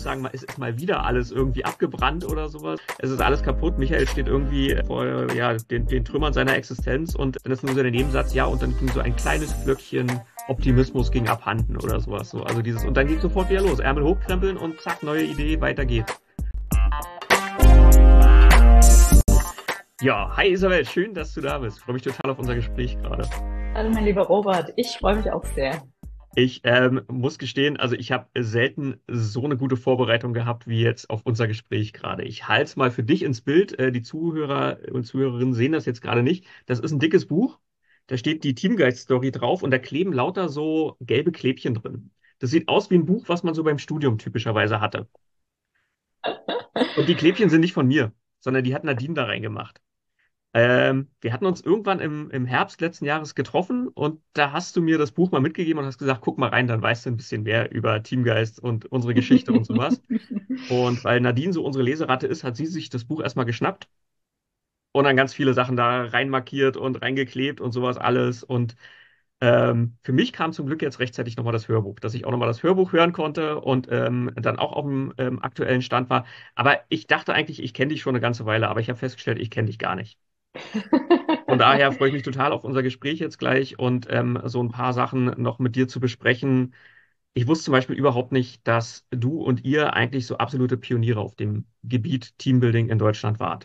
muss sagen, es ist mal wieder alles irgendwie abgebrannt oder sowas. Es ist alles kaputt. Michael steht irgendwie vor ja, den Trümmern seiner Existenz und dann ist nur so der Nebensatz, ja, und dann ging so ein kleines Flöckchen Optimismus ging abhanden oder sowas. So. Also dieses, und dann geht sofort wieder los. Ärmel hochkrempeln und zack, neue Idee, weiter geht's. Ja, hi Isabel, schön, dass du da bist. Ich freue mich total auf unser Gespräch gerade. Hallo, mein lieber Robert, ich freue mich auch sehr. Ich muss gestehen, also ich habe selten so eine gute Vorbereitung gehabt wie jetzt auf unser Gespräch gerade. Ich halte es mal für dich ins Bild. Die Zuhörer und Zuhörerinnen sehen das jetzt gerade nicht. Das ist ein dickes Buch. Da steht die Teamgeist-Story drauf und da kleben lauter so gelbe Klebchen drin. Das sieht aus wie ein Buch, was man so beim Studium typischerweise hatte. Und die Klebchen sind nicht von mir, sondern die hat Nadine da reingemacht. Wir hatten uns irgendwann im Herbst letzten Jahres getroffen und da hast du mir das Buch mal mitgegeben und hast gesagt, guck mal rein, dann weißt du ein bisschen mehr über Teamgeist und unsere Geschichte und sowas. Und weil Nadine so unsere Leseratte ist, hat sie sich das Buch erstmal geschnappt und dann ganz viele Sachen da reinmarkiert und reingeklebt und sowas alles. Und für mich kam zum Glück jetzt rechtzeitig nochmal das Hörbuch, dass ich auch nochmal das Hörbuch hören konnte und dann auch auf dem aktuellen Stand war. Aber ich dachte eigentlich, ich kenne dich schon eine ganze Weile, aber ich habe festgestellt, ich kenne dich gar nicht. Von daher freue ich mich total auf unser Gespräch jetzt gleich und so ein paar Sachen noch mit dir zu besprechen. Ich wusste zum Beispiel überhaupt nicht, dass du und ihr eigentlich so absolute Pioniere auf dem Gebiet Teambuilding in Deutschland wart.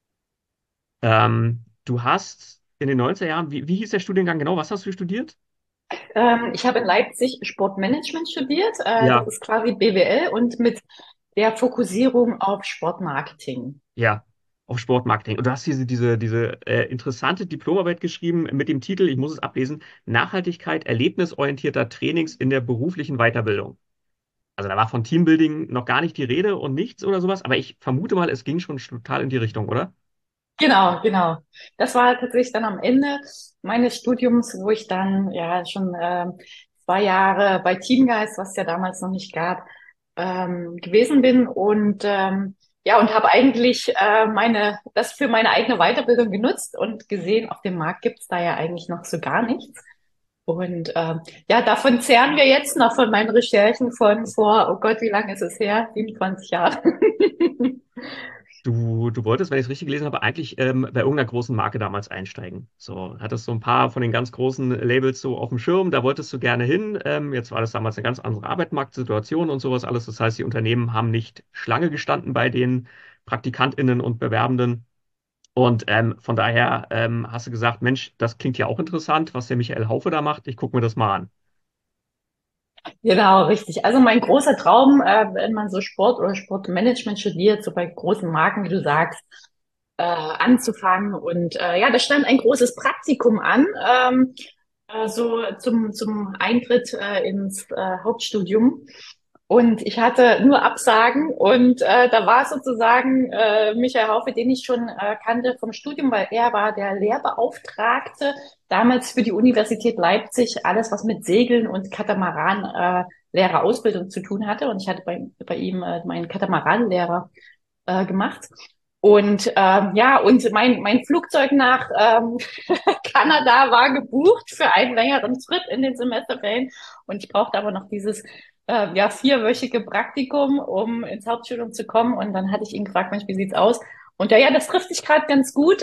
Du hast in den 90er Jahren, wie hieß der Studiengang genau? Was hast du studiert? Ich habe in Leipzig Sportmanagement studiert. Das Ja, ist quasi BWL und mit der Fokussierung auf Sportmarketing. ja, auf Sportmarketing. Und du hast diese interessante Diplomarbeit geschrieben mit dem Titel, ich muss es ablesen, Nachhaltigkeit erlebnisorientierter Trainings in der beruflichen Weiterbildung. Also da war von Teambuilding noch gar nicht die Rede und nichts oder sowas, aber ich vermute mal, es ging schon total in die Richtung, oder? Genau, genau. Das war tatsächlich dann am Ende meines Studiums, wo ich dann ja schon 2 Jahre bei Teamgeist, was es ja damals noch nicht gab, gewesen bin und ja, und habe eigentlich das für meine eigene Weiterbildung genutzt und gesehen, auf dem Markt gibt's da ja eigentlich noch so gar nichts. Und ja, davon zehren wir jetzt noch von meinen Recherchen von vor, oh Gott, wie lange ist es her? 27 Jahre. Du wolltest, wenn ich es richtig gelesen habe, eigentlich bei irgendeiner großen Marke damals einsteigen. So, hattest so ein paar von den ganz großen Labels so auf dem Schirm, da wolltest du gerne hin. Jetzt war das damals eine ganz andere Arbeitsmarktsituation und sowas alles. Das heißt, die Unternehmen haben nicht Schlange gestanden bei den PraktikantInnen und Bewerbenden. Und von daher hast du gesagt, Mensch, das klingt ja auch interessant, was der Michael Haufe da macht. Ich gucke mir das mal an. Genau, richtig. Also mein großer Traum, wenn man so Sport oder Sportmanagement studiert, so bei großen Marken, wie du sagst, anzufangen. Und ja, da stand ein großes Praktikum an, so zum Eintritt ins Hauptstudium. Und ich hatte nur Absagen und da war sozusagen Michael Haufe, den ich schon kannte vom Studium, weil er war der Lehrbeauftragte damals für die Universität Leipzig, alles was mit Segeln und Katamaran Lehrerausbildung zu tun hatte. Und ich hatte bei ihm meinen Katamaranlehrer gemacht. Und ja, und mein Flugzeug nach Kanada war gebucht für einen längeren Trip in den Semesterferien. Und ich brauchte aber noch dieses ja, 4-wöchige Praktikum, um ins Hauptstudium zu kommen. Und dann hatte ich ihn gefragt, Mensch, wie sieht's aus? Und ja, das trifft sich gerade ganz gut.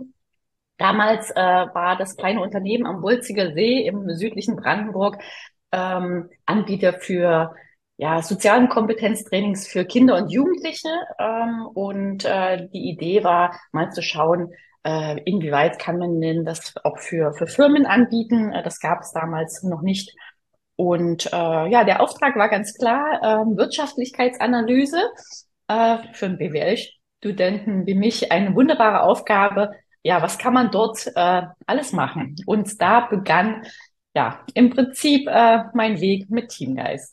Damals war das kleine Unternehmen am Wulziger See im südlichen Brandenburg Anbieter für ja, sozialen Kompetenztrainings für Kinder und Jugendliche. Und die Idee war, mal zu schauen, inwieweit kann man denn das auch für Firmen anbieten. Das gab es damals noch nicht. Und ja, der Auftrag war ganz klar, Wirtschaftlichkeitsanalyse für einen BWL-Studenten wie mich eine wunderbare Aufgabe. Ja, was kann man dort alles machen? Und da begann ja im Prinzip mein Weg mit Teamgeist.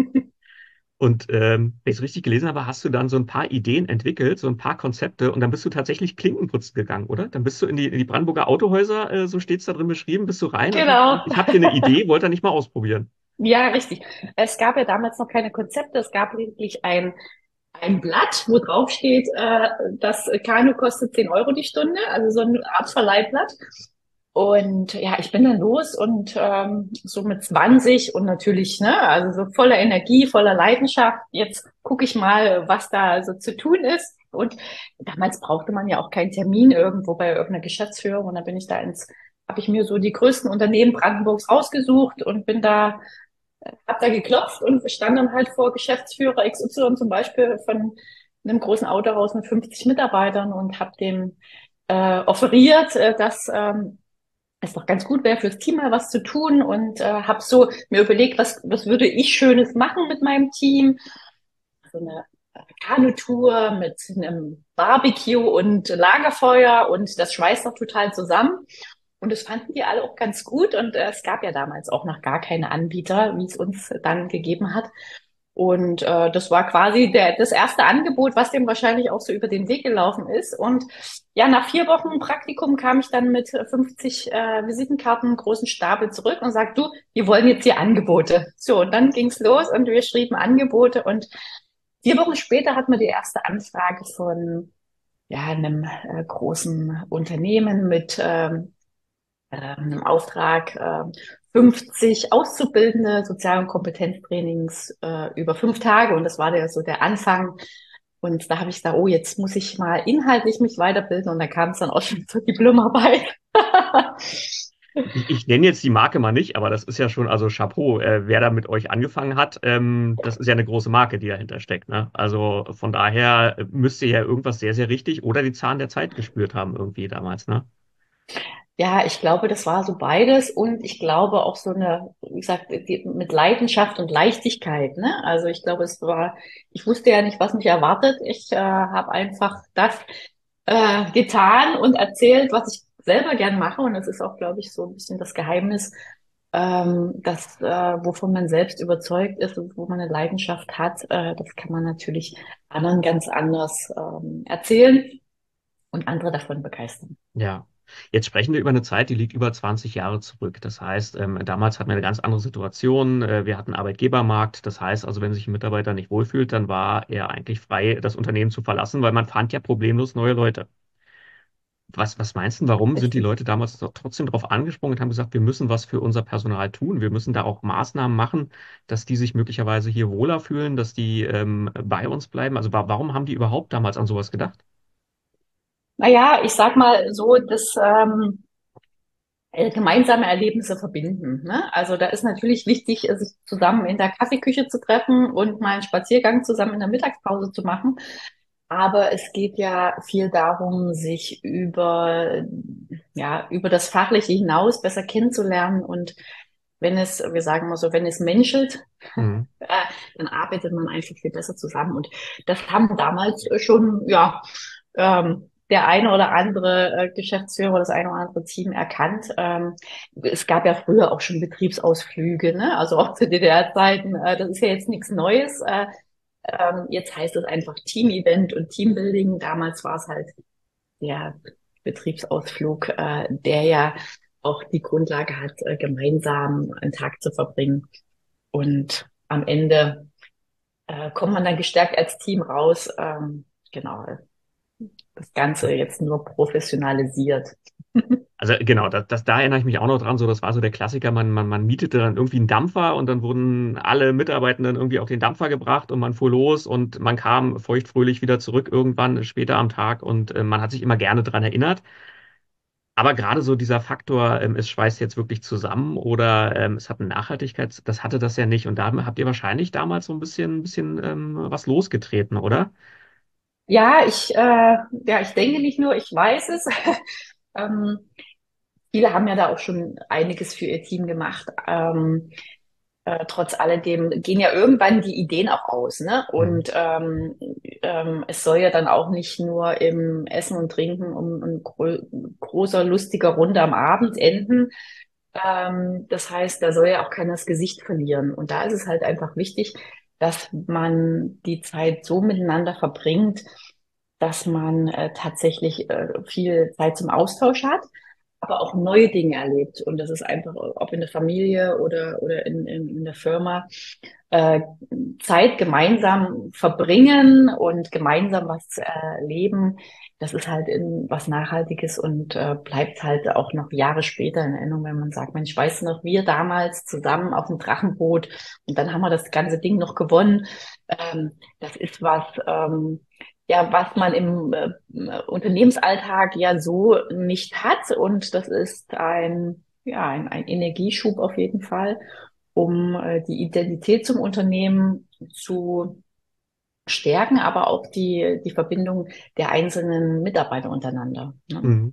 Und wenn ich es richtig gelesen habe, hast du dann so ein paar Ideen entwickelt, so ein paar Konzepte und dann bist du tatsächlich Klinken putzen gegangen, oder? Dann bist du in die Brandenburger Autohäuser, so steht es da drin beschrieben, bist du rein und hast gesagt, Genau. ich habe hier eine Idee, wollte er nicht mal ausprobieren. Ja, richtig. Es gab ja damals noch keine Konzepte. Es gab lediglich ein Blatt, wo drauf steht, das Kanu kostet 10 € die Stunde, also so eine Art Verleihblatt. Und ja, ich bin dann los und so mit 20 und natürlich, ne, also so voller Energie, voller Leidenschaft. Jetzt gucke ich mal, was da so zu tun ist. Und damals brauchte man ja auch keinen Termin irgendwo bei irgendeiner Geschäftsführung. Und dann bin ich da habe ich mir so die größten Unternehmen Brandenburgs rausgesucht und hab da geklopft und stand dann halt vor Geschäftsführer XY zum Beispiel von einem großen Autohaus mit 50 Mitarbeitern und habe dem offeriert, dass es doch ganz gut wäre, fürs Team mal was zu tun und habe so mir überlegt, was würde ich Schönes machen mit meinem Team. So eine Kanutour mit einem Barbecue und Lagerfeuer und das schweißt doch total zusammen. Und das fanden die alle auch ganz gut. Und es gab ja damals auch noch gar keine Anbieter, wie es uns dann gegeben hat. Und das war quasi das erste Angebot, was dem wahrscheinlich auch so über den Weg gelaufen ist. Und ja, nach 4 Wochen Praktikum kam ich dann mit 50 Visitenkarten, großen Stapel zurück und sagte, du, wir wollen jetzt hier Angebote. So, und dann ging's los und wir schrieben Angebote. Und 4 Wochen später hatten wir die erste Anfrage von ja, einem großen Unternehmen mit einem Auftrag, 50 Auszubildende Sozial- und Kompetenztrainings über 5 Tage. Und das war so der Anfang. Und da habe ich gesagt, oh, jetzt muss ich mal inhaltlich mich weiterbilden. Und da kam es dann auch schon zur Diplomarbeit. Ich nenne jetzt die Marke mal nicht, aber das ist ja schon, also Chapeau, wer da mit euch angefangen hat, das ist ja eine große Marke, die dahinter steckt, ne? Also von daher müsst ihr ja irgendwas sehr, sehr richtig oder die Zahn der Zeit gespürt haben irgendwie damals, ne? Ja, ich glaube, das war so beides und ich glaube auch so eine, wie gesagt, mit Leidenschaft und Leichtigkeit, ne? Also ich glaube, ich wusste ja nicht, was mich erwartet. Ich habe einfach das getan und erzählt, was ich selber gern mache und das ist auch, glaube ich, so ein bisschen das Geheimnis, wovon man selbst überzeugt ist und wo man eine Leidenschaft hat, das kann man natürlich anderen ganz anders erzählen und andere davon begeistern. Ja. Jetzt sprechen wir über eine Zeit, die liegt über 20 Jahre zurück. Das heißt, damals hatten wir eine ganz andere Situation. Wir hatten Arbeitgebermarkt. Das heißt also, wenn sich ein Mitarbeiter nicht wohlfühlt, dann war er eigentlich frei, das Unternehmen zu verlassen, weil man fand ja problemlos neue Leute. Was meinst du, warum sind die Richtig. Leute damals trotzdem darauf angesprungen und haben gesagt, wir müssen was für unser Personal tun, wir müssen da auch Maßnahmen machen, dass die sich möglicherweise hier wohler fühlen, dass die bei uns bleiben? Also warum haben die überhaupt damals an sowas gedacht? Naja, ich sag mal so, gemeinsame Erlebnisse verbinden. Ne? Also da ist natürlich wichtig, sich zusammen in der Kaffeeküche zu treffen und mal einen Spaziergang zusammen in der Mittagspause zu machen. Aber es geht ja viel darum, sich über das Fachliche hinaus besser kennenzulernen. Und wir sagen mal so, wenn es menschelt, Mhm. äh, dann arbeitet man einfach viel besser zusammen. Und das haben damals schon, ja, der eine oder andere Geschäftsführer, das eine oder andere Team erkannt. Es gab ja früher auch schon Betriebsausflüge, ne? Also auch zu DDR-Zeiten. Das ist ja jetzt nichts Neues. Jetzt heißt es einfach Team-Event und Teambuilding. Damals war es halt der Betriebsausflug, der ja auch die Grundlage hat, gemeinsam einen Tag zu verbringen. Und am Ende kommt man dann gestärkt als Team raus. Genau, das Ganze jetzt nur professionalisiert. Also genau, da erinnere ich mich auch noch dran, so das war so der Klassiker, man mietete dann irgendwie einen Dampfer und dann wurden alle Mitarbeitenden irgendwie auf den Dampfer gebracht und man fuhr los und man kam feuchtfröhlich wieder zurück irgendwann später am Tag und man hat sich immer gerne dran erinnert. Aber gerade so dieser Faktor, es schweißt jetzt wirklich zusammen oder es hat eine Nachhaltigkeit, das hatte das ja nicht. Und da habt ihr wahrscheinlich damals so ein bisschen was losgetreten, oder? Ja, ich denke nicht nur, ich weiß es. ähm, Viele haben ja da auch schon einiges für ihr Team gemacht. Trotz alledem gehen ja irgendwann die Ideen auch aus, ne? Mhm. Und es soll ja dann auch nicht nur im Essen und Trinken um ein großer, lustiger Runde am Abend enden. Das heißt, da soll ja auch keiner das Gesicht verlieren. Und da ist es halt einfach wichtig, dass man die Zeit so miteinander verbringt, dass man tatsächlich viel Zeit zum Austausch hat, aber auch neue Dinge erlebt. Und das ist einfach, ob in der Familie oder in der Firma, äh, Zeit gemeinsam verbringen und gemeinsam was erleben. das ist halt was Nachhaltiges und bleibt halt auch noch Jahre später in Erinnerung, wenn man sagt, Mensch, weißt du noch, wir damals zusammen auf dem Drachenboot und dann haben wir das ganze Ding noch gewonnen. Das ist was, ja, was man im Unternehmensalltag ja so nicht hat und das ist ein Energieschub auf jeden Fall, um die Identität zum Unternehmen zu stärken, aber auch die Verbindung der einzelnen Mitarbeiter untereinander. Ne? Mhm.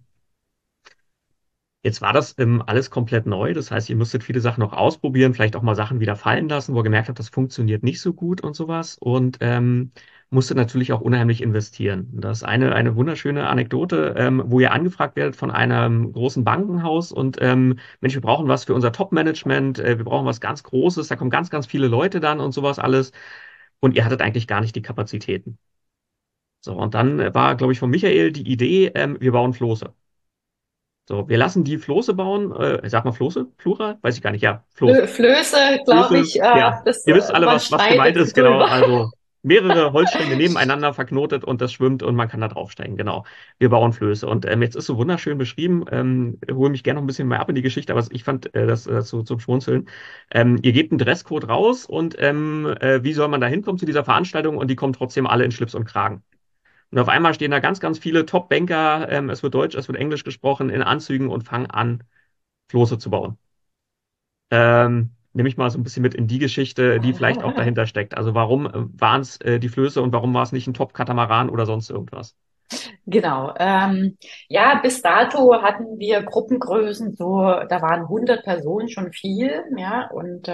Jetzt war das alles komplett neu. Das heißt, ihr musstet viele Sachen noch ausprobieren, vielleicht auch mal Sachen wieder fallen lassen, wo ihr gemerkt habt, das funktioniert nicht so gut und sowas. Und musstet natürlich auch unheimlich investieren. Das ist eine wunderschöne Anekdote, wo ihr angefragt werdet von einem großen Bankenhaus und Mensch, wir brauchen was für unser Top-Management, wir brauchen was ganz Großes, da kommen ganz, ganz viele Leute dann und sowas alles. Und ihr hattet eigentlich gar nicht die Kapazitäten. So, und dann war, glaube ich, von Michael die Idee, wir bauen Floße. So, wir lassen die Floße bauen. Sag mal Floße? Plural? Weiß ich gar nicht. Ja, Floß. Flöße, glaube Flöße, ich, ja. das, Ihr wisst alle, man was gemeint streitet ist, genau. drüber. Also mehrere Holzstränge nebeneinander verknotet und das schwimmt und man kann da draufsteigen. Genau. Wir bauen Flöße. Und jetzt ist so wunderschön beschrieben. Hole mich gerne noch ein bisschen mehr ab in die Geschichte, aber ich fand das zum Schmunzeln. Ihr gebt einen Dresscode raus und wie soll man da hinkommen zu dieser Veranstaltung? Und die kommen trotzdem alle in Schlips und Kragen. Und auf einmal stehen da ganz, ganz viele Top-Banker, es wird Deutsch, es wird Englisch gesprochen, in Anzügen und fangen an, Floße zu bauen. Nehme ich mal so ein bisschen mit in die Geschichte, die vielleicht auch dahinter steckt. Also warum waren es die Flöße und warum war es nicht ein Top-Katamaran oder sonst irgendwas? Genau. Ja, bis dato hatten wir Gruppengrößen so, da waren 100 Personen schon viel, ja, und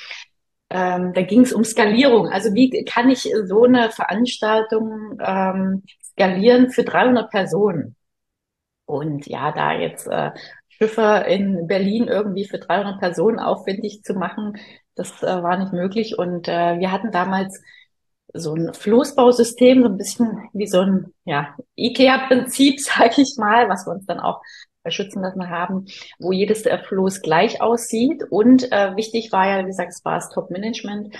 da ging es um Skalierung. Also wie kann ich so eine Veranstaltung skalieren für 300 Personen? Und ja, da jetzt Schiffe in Berlin irgendwie für 300 Personen aufwendig zu machen, das war nicht möglich. Und wir hatten damals so ein Floßbausystem, so ein bisschen wie so ein ja, IKEA-Prinzip, sage ich mal, was wir uns dann auch schützen lassen haben, wo jedes Floß gleich aussieht. Und wichtig war ja, wie gesagt, es war das Top-Management.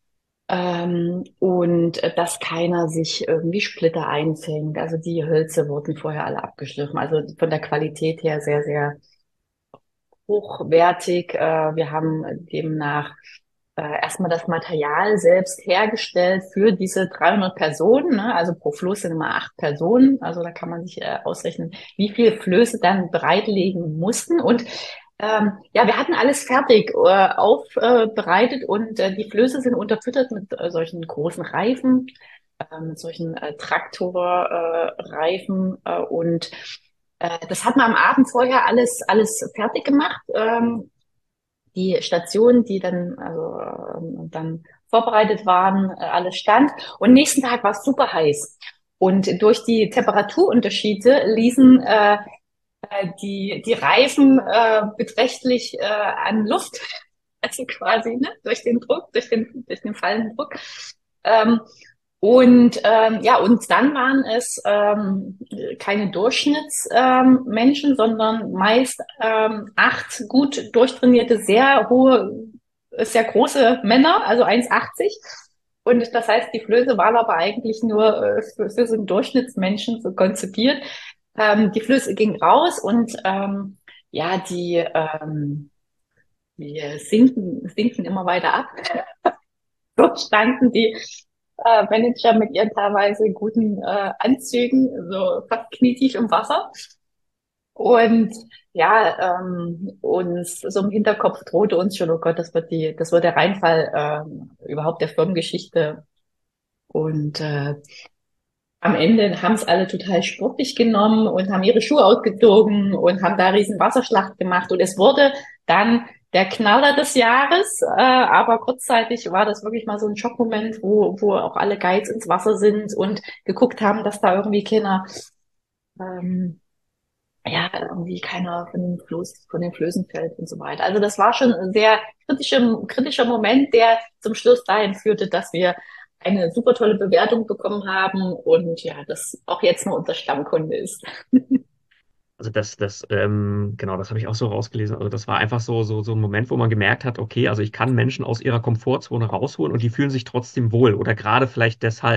Und dass keiner sich irgendwie Splitter einfängt. Also die Hölzer wurden vorher alle abgeschliffen. Also von der Qualität her sehr, sehr hochwertig. Wir haben demnach erstmal das Material selbst hergestellt für diese 300 Personen. Ne? Also pro Floß sind immer 8 Personen. Also da kann man sich ausrechnen, wie viele Flöße dann bereitlegen mussten. Und ja, wir hatten alles fertig aufbereitet und die Flöße sind unterfüttert mit solchen großen Reifen, mit solchen Traktorreifen und das hat man am Abend vorher alles fertig gemacht. Die Stationen, die dann vorbereitet waren, alles stand. Und nächsten Tag war es super heiß. Und durch die Temperaturunterschiede ließen die Reifen beträchtlich an Luft, also quasi ne, durch den Druck, durch den fallenden Druck. Ähm, ja, und dann waren es keine Durchschnittsmenschen, sondern meist 8 gut durchtrainierte, sehr große Männer, also 1,80. Und das heißt, die Flöße waren aber eigentlich nur für so einen Durchschnittsmenschen so konzipiert. Die Flöße gingen raus und ja, die sinken immer weiter ab. So standen die Manager mit ihren teilweise guten Anzügen, so fast knietief im Wasser. Und ja, uns so im Hinterkopf drohte uns schon, oh Gott, das wird der Reinfall überhaupt der Firmengeschichte. Und am Ende haben es alle total sportlich genommen und haben ihre Schuhe ausgezogen und haben da riesen Wasserschlacht gemacht. Und es wurde dann der Knaller des Jahres, aber kurzzeitig war das wirklich mal so ein Schockmoment, wo auch alle Guides ins Wasser sind und geguckt haben, dass da irgendwie ähm, irgendwie keiner von den Flößen fällt und so weiter. Also das war schon ein sehr kritischer Moment, der zum Schluss dahin führte, dass wir eine super tolle Bewertung bekommen haben und ja, das auch jetzt nur unser Stammkunde ist. Also genau, das habe ich auch so rausgelesen. Also das war einfach so ein Moment, wo man gemerkt hat, okay, also ich kann Menschen aus ihrer Komfortzone rausholen und die fühlen sich trotzdem wohl oder gerade vielleicht deshalb.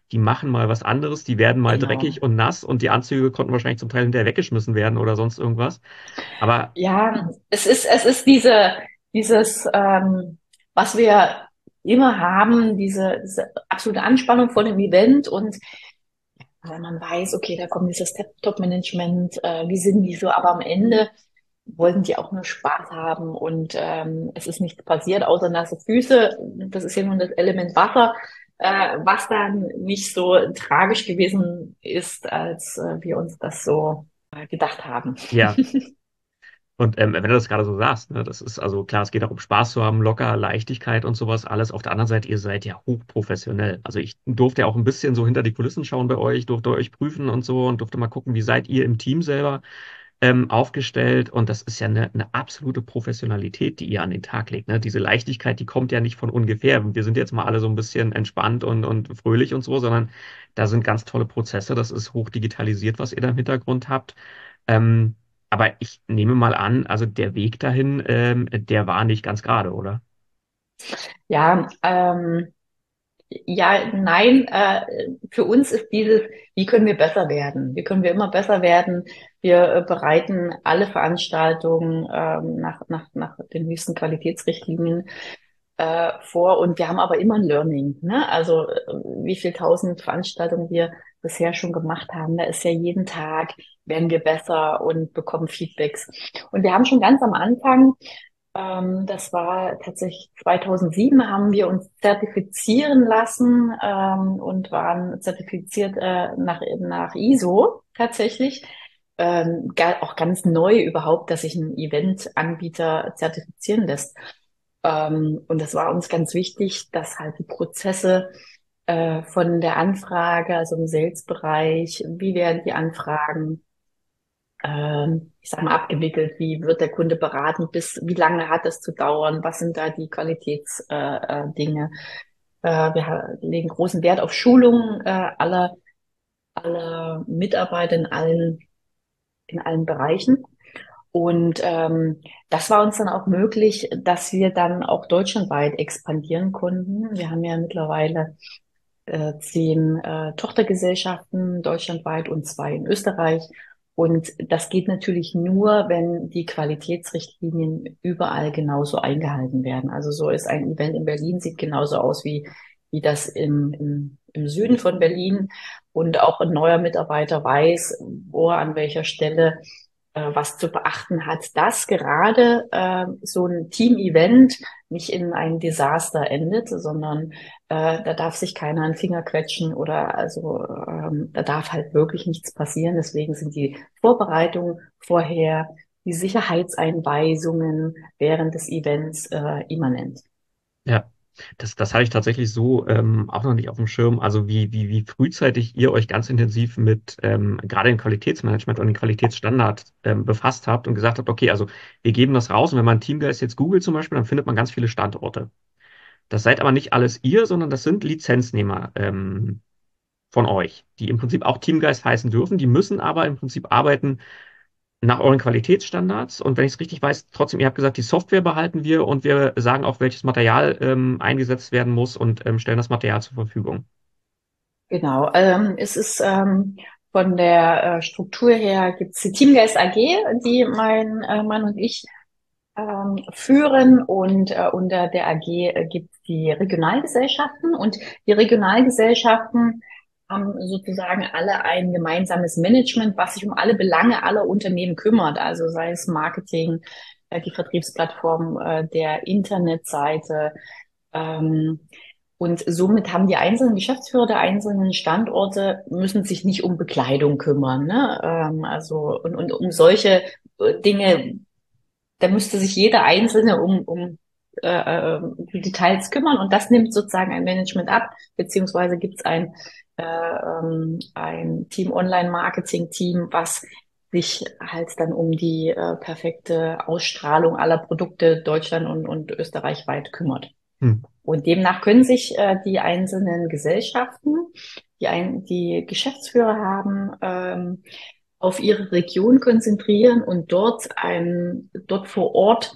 die machen mal was anderes, die werden mal Genau. dreckig und nass und die Anzüge konnten wahrscheinlich zum Teil hinterher weggeschmissen werden oder sonst irgendwas. Aber Ja, es ist dieses, was wir immer haben, diese absolute Anspannung vor dem Event und wenn man weiß, okay, da kommt dieses Top-Management, wie sind die so, aber am Ende wollten die auch nur Spaß haben und es ist nichts passiert, außer nasse Füße. Das ist ja nun das Element Wasser, was dann nicht so tragisch gewesen ist, als wir uns das so gedacht haben. ja, und wenn du das gerade so sagst, ne, das ist also klar, es geht auch um Spaß zu haben, locker, Leichtigkeit und sowas alles. Auf der anderen Seite, ihr seid ja hochprofessionell. Also ich durfte ja auch ein bisschen so hinter die Kulissen schauen bei euch, durfte euch prüfen und so und durfte mal gucken, wie seid ihr im Team selber aufgestellt. Und das ist ja eine absolute Professionalität, die ihr an den Tag legt. Ne? Diese Leichtigkeit, die kommt ja nicht von ungefähr. Wir sind jetzt mal alle so ein bisschen entspannt und fröhlich und so, sondern da sind ganz tolle Prozesse. Das ist hoch digitalisiert, was ihr da im Hintergrund habt. Ähm, aber ich nehme mal an, also der Weg dahin, der war nicht ganz gerade, oder? Ja, ja, nein, für uns ist dieses, wie können wir besser werden? Wie können wir immer besser werden? Wir bereiten alle Veranstaltungen nach den höchsten Qualitätsrichtlinien vor und wir haben aber immer ein Learning, ne? Also wie viel tausend Veranstaltungen wir bisher schon gemacht haben, da ist ja jeden Tag werden wir besser und bekommen Feedbacks. Und wir haben schon ganz am Anfang das war tatsächlich 2007, haben wir uns zertifizieren lassen und waren zertifiziert nach ISO tatsächlich. Auch ganz neu überhaupt, dass sich ein Eventanbieter zertifizieren lässt. Und das war uns ganz wichtig, dass halt die Prozesse von der Anfrage, also im Sales-Bereich, wie werden die Anfragen ich sag mal, abgewickelt? Wie wird der Kunde beraten? Wie lange hat es zu dauern? Was sind da die Qualitätsdinge? Dinge? Wir legen großen Wert auf Schulungen aller Mitarbeiter in allen Bereichen. Und das war uns dann auch möglich, dass wir dann auch deutschlandweit expandieren konnten. Wir haben ja mittlerweile 10 Tochtergesellschaften deutschlandweit und 2 in Österreich. Und das geht natürlich nur, wenn die Qualitätsrichtlinien überall genauso eingehalten werden. Also so ist ein Event in Berlin, sieht genauso aus wie das im Süden von Berlin. Und auch ein neuer Mitarbeiter weiß, wo er an welcher Stelle was zu beachten hat, dass gerade so ein Team-Event nicht in ein Desaster endet, sondern da darf sich keiner einen Finger quetschen oder also da darf halt wirklich nichts passieren. Deswegen sind die Vorbereitungen vorher, die Sicherheitseinweisungen während des Events immanent. Ja, das hatte ich tatsächlich so auch noch nicht auf dem Schirm. Also wie frühzeitig ihr euch ganz intensiv mit gerade dem Qualitätsmanagement und den Qualitätsstandards befasst habt und gesagt habt, okay, also wir geben das raus und wenn man Teamgeist jetzt googelt zum Beispiel, dann findet man ganz viele Standorte. Das seid aber nicht alles ihr, sondern das sind Lizenznehmer von euch, die im Prinzip auch Teamgeist heißen dürfen. Die müssen aber im Prinzip arbeiten nach euren Qualitätsstandards. Und wenn ich es richtig weiß, trotzdem, ihr habt gesagt, die Software behalten wir und wir sagen auch, welches Material eingesetzt werden muss und stellen das Material zur Verfügung. Genau, es ist von der Struktur her gibt's die Teamgeist AG, die mein Mann und ich führen und unter der AG gibt es die Regionalgesellschaften und die Regionalgesellschaften haben sozusagen alle ein gemeinsames Management, was sich um alle Belange aller Unternehmen kümmert, also sei es Marketing, die Vertriebsplattform der Internetseite, ähm, und somit haben die einzelnen Geschäftsführer der einzelnen Standorte müssen sich nicht um Bekleidung kümmern, ne? Also und um solche Dinge, da müsste sich jeder Einzelne die Details kümmern und das nimmt sozusagen ein Management ab, beziehungsweise gibt es ein Team Online-Marketing-Team, was sich halt dann um die perfekte Ausstrahlung aller Produkte Deutschland und österreichweit kümmert. Hm. Und demnach können sich die einzelnen Gesellschaften, die Geschäftsführer haben, auf ihre Region konzentrieren und dort vor Ort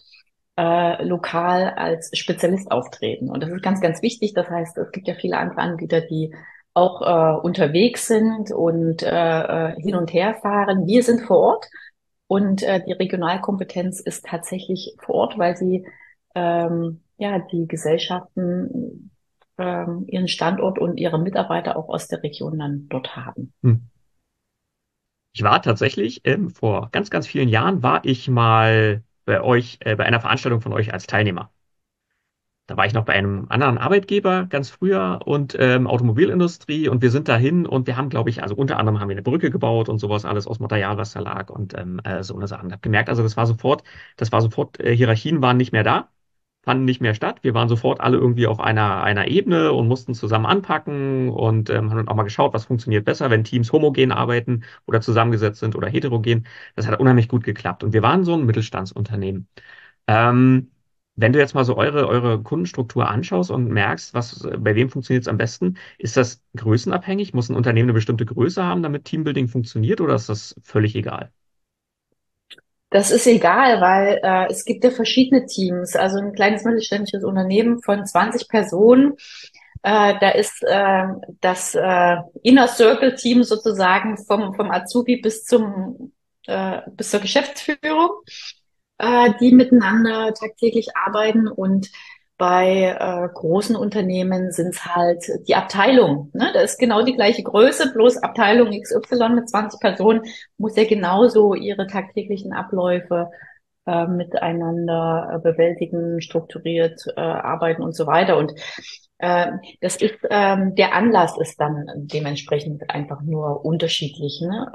lokal als Spezialist auftreten. Und das ist ganz, ganz wichtig. Das heißt, es gibt ja viele andere Anbieter, die auch unterwegs sind und hin und her fahren. Wir sind vor Ort und die Regionalkompetenz ist tatsächlich vor Ort, weil sie ja die Gesellschaften ihren Standort und ihre Mitarbeiter auch aus der Region dann dort haben. Hm. Ich war tatsächlich, vor ganz, ganz vielen Jahren war ich mal bei euch, bei einer Veranstaltung von euch als Teilnehmer. Da war ich noch bei einem anderen Arbeitgeber ganz früher und Automobilindustrie und wir sind dahin und wir haben, glaube ich, also unter anderem haben wir eine Brücke gebaut und sowas alles aus Material, was da lag und so eine Sachen. Ich habe gemerkt, also das war sofort, Hierarchien waren nicht mehr da, fanden nicht mehr statt. Wir waren sofort alle irgendwie auf einer Ebene und mussten zusammen anpacken und haben dann auch mal geschaut, was funktioniert besser, wenn Teams homogen arbeiten oder zusammengesetzt sind oder heterogen. Das hat unheimlich gut geklappt und wir waren so ein Mittelstandsunternehmen. Ähm, Wenn du jetzt mal so eure Kundenstruktur anschaust und merkst, bei wem funktioniert es am besten, ist das größenabhängig? Muss ein Unternehmen eine bestimmte Größe haben, damit Teambuilding funktioniert, oder ist das völlig egal? Das ist egal, weil es gibt ja verschiedene Teams. Also ein kleines mittelständisches Unternehmen von 20 Personen, da ist das Inner Circle Team sozusagen vom Azubi bis zur Geschäftsführung, die miteinander tagtäglich arbeiten. Und bei großen Unternehmen sind es halt die Abteilung. Ne? Da ist genau die gleiche Größe, bloß Abteilung XY mit 20 Personen muss ja genauso ihre tagtäglichen Abläufe miteinander bewältigen, strukturiert arbeiten und so weiter. Und das ist der Anlass ist dann dementsprechend einfach nur unterschiedlich. Ne?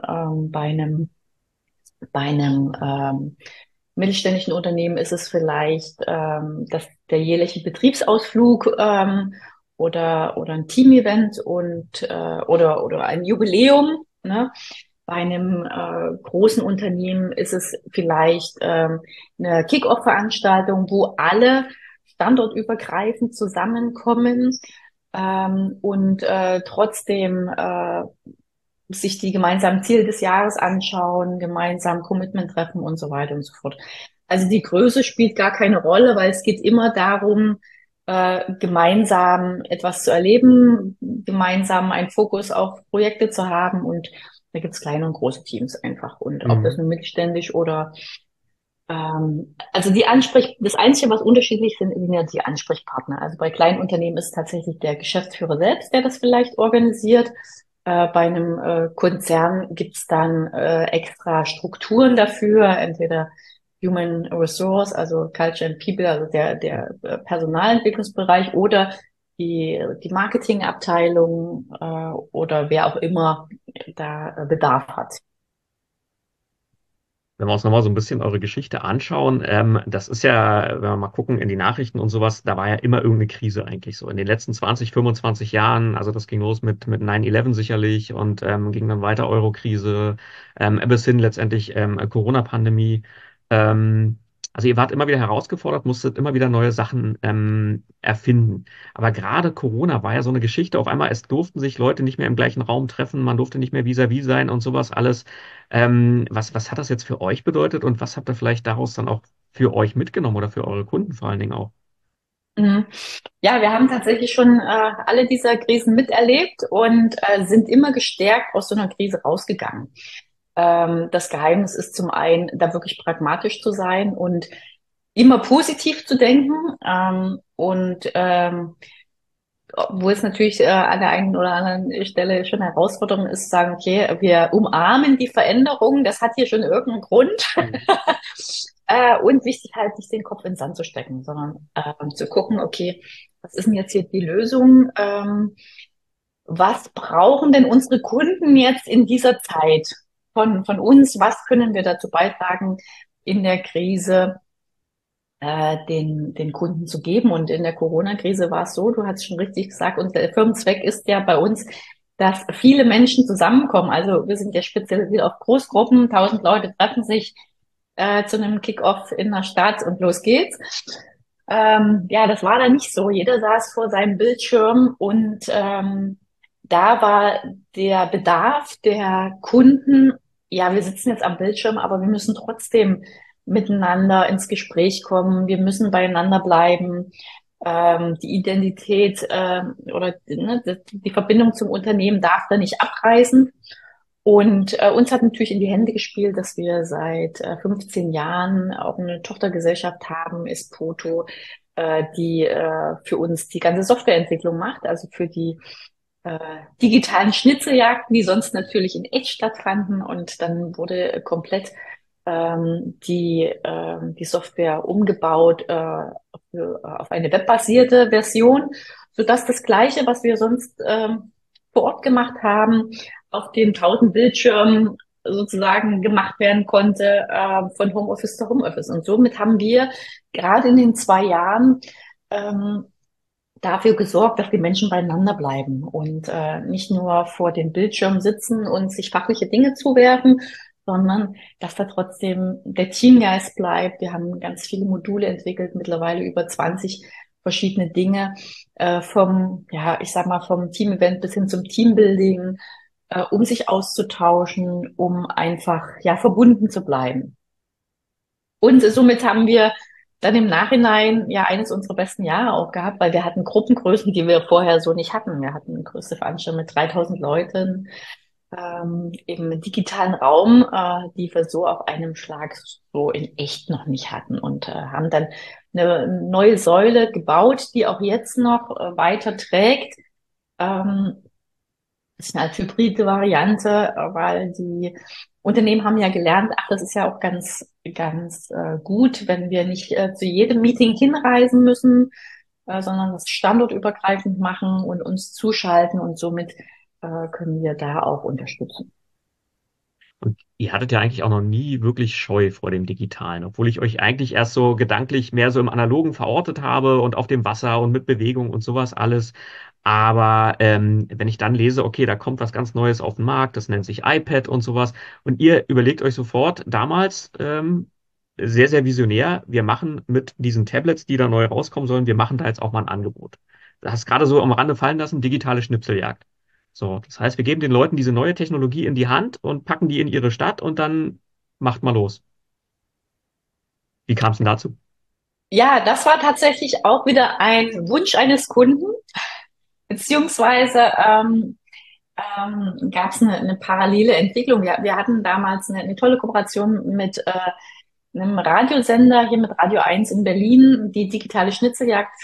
Bei einem mittelständischen Unternehmen ist es vielleicht der jährliche Betriebsausflug oder ein Teamevent oder ein Jubiläum. Ne? Bei einem großen Unternehmen ist es vielleicht eine Kick-Off-Veranstaltung, wo alle standortübergreifend zusammenkommen und trotzdem sich die gemeinsamen Ziele des Jahres anschauen, gemeinsam Commitment treffen und so weiter und so fort. Also die Größe spielt gar keine Rolle, weil es geht immer darum, gemeinsam etwas zu erleben, gemeinsam einen Fokus auf Projekte zu haben und da gibt's kleine und große Teams einfach. Und ob das Mhm. nun mittelständisch oder also das Einzige, was unterschiedlich sind ja die Ansprechpartner. Also bei kleinen Unternehmen ist tatsächlich der Geschäftsführer selbst, der das vielleicht organisiert. Bei einem Konzern gibt's dann extra Strukturen dafür, entweder Human Resource, also Culture and People, also der Personalentwicklungsbereich oder die Marketingabteilung oder wer auch immer da Bedarf hat. Wenn wir uns nochmal so ein bisschen eure Geschichte anschauen, das ist ja, wenn wir mal gucken in die Nachrichten und sowas, da war ja immer irgendeine Krise eigentlich so. In den letzten 20, 25 Jahren, also das ging los mit 9/11 sicherlich und ging dann weiter Euro-Krise, bis hin letztendlich Corona-Pandemie. Ähm, also ihr wart immer wieder herausgefordert, musstet immer wieder neue Sachen erfinden. Aber gerade Corona war ja so eine Geschichte. Auf einmal, es durften sich Leute nicht mehr im gleichen Raum treffen, man durfte nicht mehr vis-à-vis sein und sowas alles. Was hat das jetzt für euch bedeutet und was habt ihr vielleicht daraus dann auch für euch mitgenommen oder für eure Kunden vor allen Dingen auch? Mhm. Ja, wir haben tatsächlich schon alle dieser Krisen miterlebt und sind immer gestärkt aus so einer Krise rausgegangen. Das Geheimnis ist zum einen, da wirklich pragmatisch zu sein und immer positiv zu denken wo es natürlich an der einen oder anderen Stelle schon eine Herausforderung ist, zu sagen, okay, wir umarmen die Veränderung, das hat hier schon irgendeinen Grund. Mhm. Und wichtig halt nicht den Kopf in den Sand zu stecken, sondern zu gucken, okay, was ist denn jetzt hier die Lösung? Was brauchen denn unsere Kunden jetzt in dieser Zeit von uns? Was können wir dazu beitragen, in der Krise den Kunden zu geben? Und in der Corona-Krise war es so, du hast schon richtig gesagt, unser Firmenzweck ist ja bei uns, dass viele Menschen zusammenkommen. Also wir sind ja spezialisiert auf Großgruppen, 1000 Leute treffen sich zu einem Kick-Off in der Stadt und los geht's. Ja, das war da nicht so. Jeder saß vor seinem Bildschirm und da war der Bedarf der Kunden, ja, wir sitzen jetzt am Bildschirm, aber wir müssen trotzdem miteinander ins Gespräch kommen. Wir müssen beieinander bleiben. Die Identität oder ne, die Verbindung zum Unternehmen darf da nicht abreißen. Und uns hat natürlich in die Hände gespielt, dass wir seit 15 Jahren auch eine Tochtergesellschaft haben, ist Poto, die für uns die ganze Softwareentwicklung macht, also für die äh, digitalen Schnitzeljagden, die sonst natürlich in echt stattfanden. Und dann wurde komplett die Software umgebaut auf eine webbasierte Version, sodass das Gleiche, was wir sonst vor Ort gemacht haben, auf den 1000 Bildschirmen sozusagen gemacht werden konnte, von Homeoffice zu Homeoffice. Und somit haben wir gerade in den 2 Jahren ähm, dafür gesorgt, dass die Menschen beieinander bleiben und nicht nur vor den Bildschirmen sitzen und sich fachliche Dinge zuwerfen, sondern dass da trotzdem der Teamgeist bleibt. Wir haben ganz viele Module entwickelt, mittlerweile über 20 verschiedene Dinge, ja, ich sag mal, vom Team-Event bis hin zum Teambuilding, um sich auszutauschen, um einfach, ja, verbunden zu bleiben. Und somit haben wir dann im Nachhinein ja eines unserer besten Jahre auch gehabt, weil wir hatten Gruppengrößen, die wir vorher so nicht hatten. Wir hatten eine größte Veranstaltung mit 3000 Leuten im digitalen Raum, die wir so auf einem Schlag so in echt noch nicht hatten und haben dann eine neue Säule gebaut, die auch jetzt noch weiter trägt. Ähm, Das ist eine hybride Variante, weil die Unternehmen haben ja gelernt, ach, das ist ja auch ganz gut, wenn wir nicht zu jedem Meeting hinreisen müssen, sondern das standortübergreifend machen und uns zuschalten und somit können wir da auch unterstützen. Und ihr hattet ja eigentlich auch noch nie wirklich Scheu vor dem Digitalen, obwohl ich euch eigentlich erst so gedanklich mehr so im Analogen verortet habe und auf dem Wasser und mit Bewegung und sowas alles. Aber wenn ich dann lese, okay, da kommt was ganz Neues auf den Markt, das nennt sich iPad und sowas, und ihr überlegt euch sofort, damals sehr, sehr visionär, wir machen mit diesen Tablets, die da neu rauskommen sollen, wir machen da jetzt auch mal ein Angebot. Du hast gerade so am Rande fallen lassen, digitale Schnipseljagd. So, das heißt, wir geben den Leuten diese neue Technologie in die Hand und packen die in ihre Stadt und dann macht mal los. Wie kam es denn dazu? Ja, das war tatsächlich auch wieder ein Wunsch eines Kunden, beziehungsweise gab es eine parallele Entwicklung. Wir hatten damals eine tolle Kooperation mit einem Radiosender hier mit Radio 1 in Berlin, die digitale Schnitzeljagd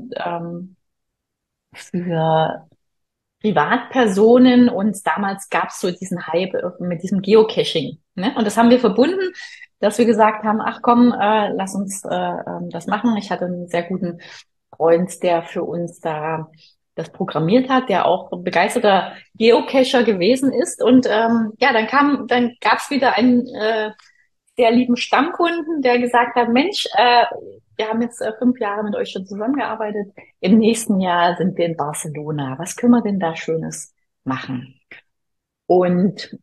für Privatpersonen und damals gab es so diesen Hype mit diesem Geocaching. Ne? Und das haben wir verbunden, dass wir gesagt haben, ach komm, lass uns das machen. Ich hatte einen sehr guten Freund, der für uns da das programmiert hat, der auch begeisterter Geocacher gewesen ist. Und ja, dann gab es wieder einen sehr lieben Stammkunden, der gesagt hat, Mensch, wir haben jetzt 5 Jahre mit euch schon zusammengearbeitet. Im nächsten Jahr sind wir in Barcelona. Was können wir denn da Schönes machen? Und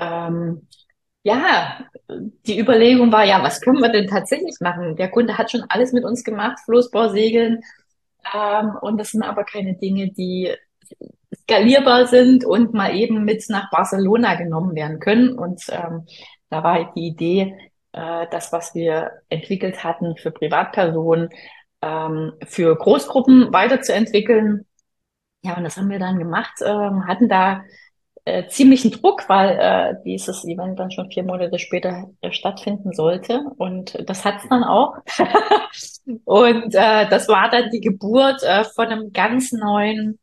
ja, die Überlegung war, ja, was können wir denn tatsächlich machen? Der Kunde hat schon alles mit uns gemacht, Floßbau, Segeln, und das sind aber keine Dinge, die skalierbar sind und mal eben mit nach Barcelona genommen werden können. Und da war halt die Idee, das, was wir entwickelt hatten für Privatpersonen, für Großgruppen weiterzuentwickeln. Ja, und das haben wir dann gemacht, hatten da ziemlichen Druck, weil dieses Event dann schon 4 Monate später stattfinden sollte. Und das hat es dann auch. Und das war dann die Geburt von einem ganz neuen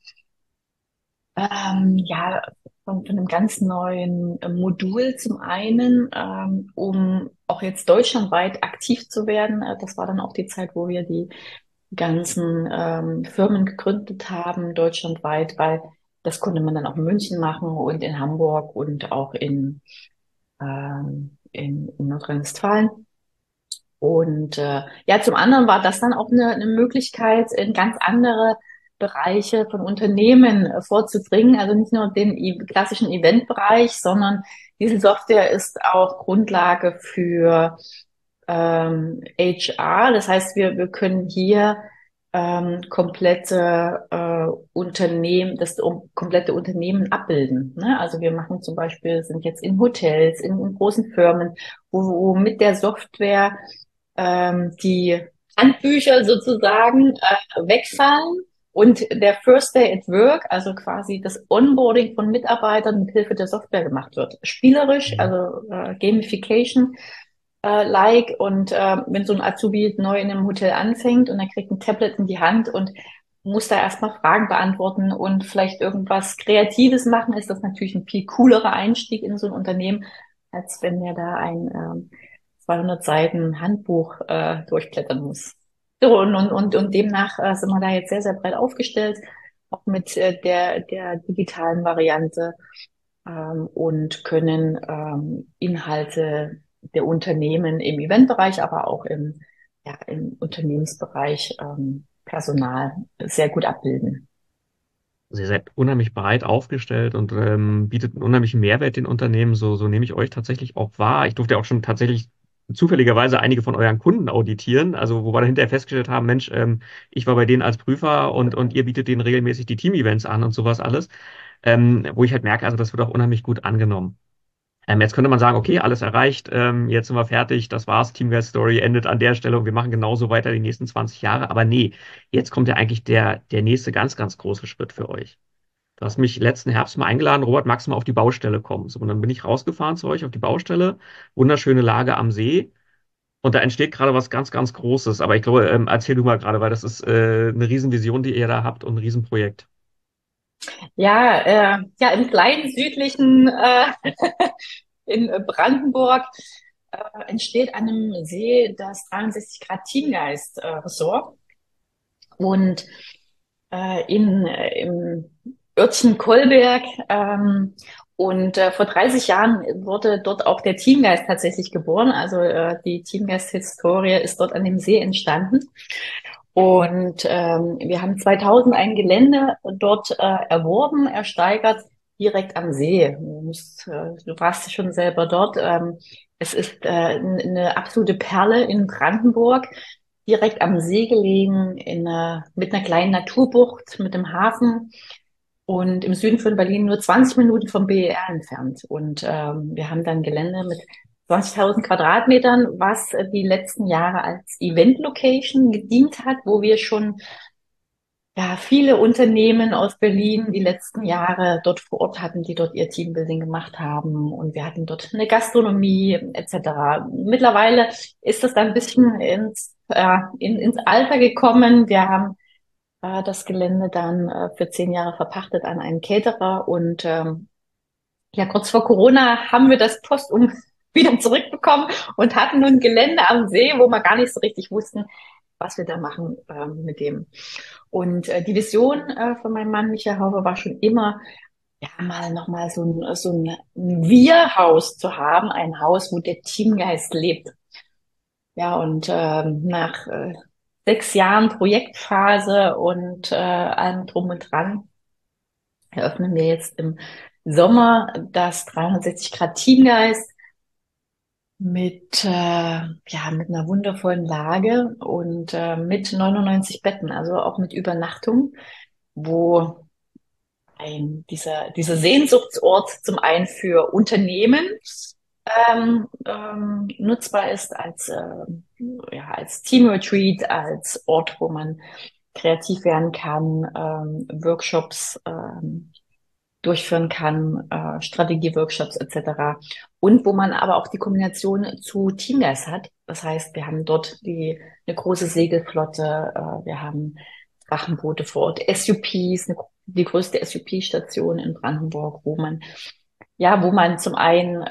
ja, von einem ganz neuen Modul zum einen, um auch jetzt deutschlandweit aktiv zu werden. Das war dann auch die Zeit, wo wir die ganzen Firmen gegründet haben, deutschlandweit, weil das konnte man dann auch in München machen und in Hamburg und auch in Nordrhein-Westfalen. Und ja, zum anderen war das dann auch eine Möglichkeit, in ganz andere Bereiche von Unternehmen vorzudringen. Also nicht nur den klassischen Eventbereich, sondern diese Software ist auch Grundlage für HR. Das heißt, wir können hier komplette Unternehmen abbilden. Ne? Also wir machen zum Beispiel, sind jetzt in Hotels, in großen Firmen, wo mit der Software die Handbücher sozusagen wegfallen und der First Day at Work, also quasi das Onboarding von Mitarbeitern mit Hilfe der Software gemacht wird. Spielerisch, Mhm. also Gamification like und wenn so ein Azubi neu in einem Hotel anfängt und er kriegt ein Tablet in die Hand und muss da erstmal Fragen beantworten und vielleicht irgendwas Kreatives machen, ist das natürlich ein viel coolerer Einstieg in so ein Unternehmen, als wenn er da ein 200 Seiten Handbuch durchblättern muss. So, und demnach sind wir da jetzt sehr, sehr breit aufgestellt, auch mit der digitalen Variante und können Inhalte der Unternehmen im Eventbereich, aber auch im Unternehmensbereich Personal sehr gut abbilden. Also ihr seid unheimlich breit aufgestellt und bietet einen unheimlichen Mehrwert den Unternehmen. So nehme ich euch tatsächlich auch wahr. Ich durfte ja auch schon tatsächlich zufälligerweise einige von euren Kunden auditieren, also wo wir dann hinterher festgestellt haben, Mensch, ich war bei denen als Prüfer und ihr bietet denen regelmäßig die Team-Events an und sowas alles, wo ich halt merke, also das wird auch unheimlich gut angenommen. Jetzt könnte man sagen, okay, alles erreicht, jetzt sind wir fertig, das war's, Teamgeist Story endet an der Stelle und wir machen genauso weiter die nächsten 20 Jahre. Aber nee, jetzt kommt ja eigentlich der nächste ganz, ganz große Schritt für euch. Du hast mich letzten Herbst mal eingeladen, Robert, magst du mal auf die Baustelle kommen? So, und dann bin ich rausgefahren zu euch auf die Baustelle, wunderschöne Lage am See. Und da entsteht gerade was ganz, ganz Großes. Aber ich glaube, erzähl du mal gerade, weil das ist eine Riesenvision, die ihr da habt und ein Riesenprojekt. Ja, im kleinen südlichen in Brandenburg entsteht an einem See das 63 Grad Teamgeist Resort. Und im Örtchen Kolberg. Und vor 30 Jahren wurde dort auch der Teamgeist tatsächlich geboren. Also die Teamgeist-Historie ist dort an dem See entstanden. Und wir haben 2000 ein Gelände dort erworben, ersteigert, direkt am See. Du warst schon selber dort. Es ist eine absolute Perle in Brandenburg, direkt am See gelegen, mit einer kleinen Naturbucht, mit dem Hafen und im Süden von Berlin nur 20 Minuten vom BER entfernt. Und wir haben dann Gelände mit 20.000 Quadratmetern, was die letzten Jahre als Event-Location gedient hat, wo wir schon ja, viele Unternehmen aus Berlin die letzten Jahre dort vor Ort hatten, die dort ihr Teambuilding gemacht haben. Und wir hatten dort eine Gastronomie etc. Mittlerweile ist das dann ein bisschen ins Alter gekommen. Wir haben das Gelände dann für 10 Jahre verpachtet an einen Caterer. Und ja, kurz vor Corona haben wir das postum wieder zurückbekommen und hatten nun Gelände am See, wo wir gar nicht so richtig wussten, was wir da machen mit dem. Und die Vision von meinem Mann Michael Hauber war schon immer, ja, mal nochmal so ein Wir-Haus zu haben, ein Haus, wo der Teamgeist lebt. Ja, und nach 6 Jahren Projektphase und allem drum und dran eröffnen wir jetzt im Sommer das 360 Grad Teamgeist mit einer wundervollen Lage und mit 99 Betten, also auch mit Übernachtung, wo dieser Sehnsuchtsort zum einen für Unternehmen nutzbar ist als Team-Retreat, als Ort, wo man kreativ werden kann, Workshops durchführen kann, Strategie-Workshops etc. Und wo man aber auch die Kombination zu Teamgeist hat. Das heißt, wir haben dort eine große Segelflotte, wir haben Drachenboote vor Ort, SUPs, die größte SUP-Station in Brandenburg, wo man zum einen